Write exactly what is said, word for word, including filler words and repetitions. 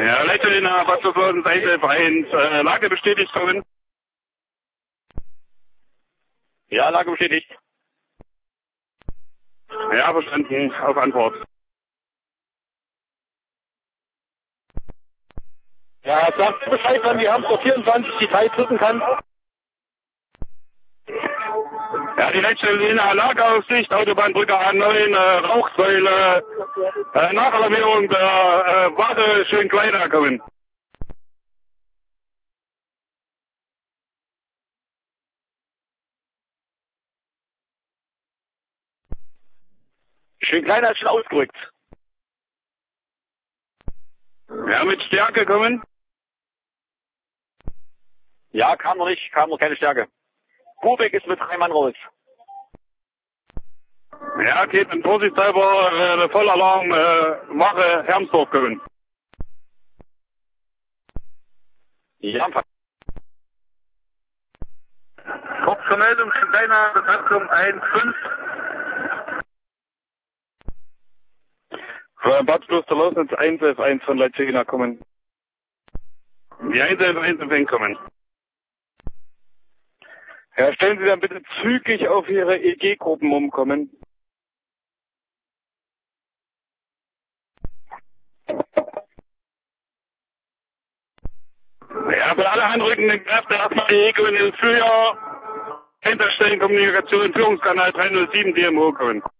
Ja, Leitstelle Bad eins eins, äh, Lage bestätigt kommen. Ja, Lage bestätigt. Ja, verstanden. Auf Antwort. Ja, sagt Bescheid, wann die Hamster vierundzwanzig die drei drücken kann. Ja, die Leitstelle in der Lageaufsicht, Autobahnbrücke A neun, äh, Rauchsäule, äh, Nachalarmierung der äh, Warte schön kleiner kommen. Schön kleiner ist schon ausgerückt. Ja, mit Stärke kommen. Ja, kam noch nicht, kam noch keine Stärke. Kubik ist mit drei Mann raus. Ja, geht mit vorsichtshalber äh, Vollalarm, äh, Wache Hermsdorf kommen. Ja, kurze Meldung, schön kleiner, Besatzung eins fünf. Für Bad Kloster Lausnitz eins elf eins von Leitstelle kommen. Die eins elf eins empfängt kommen. Ja, stellen Sie dann bitte zügig auf Ihre E G-Gruppen umkommen. Ja, für alle anrückenden Kräfte erstmal die E G in den Frühjahr. Hinterstellen Kommunikation, Führungskanal drei null sieben D M O kommen.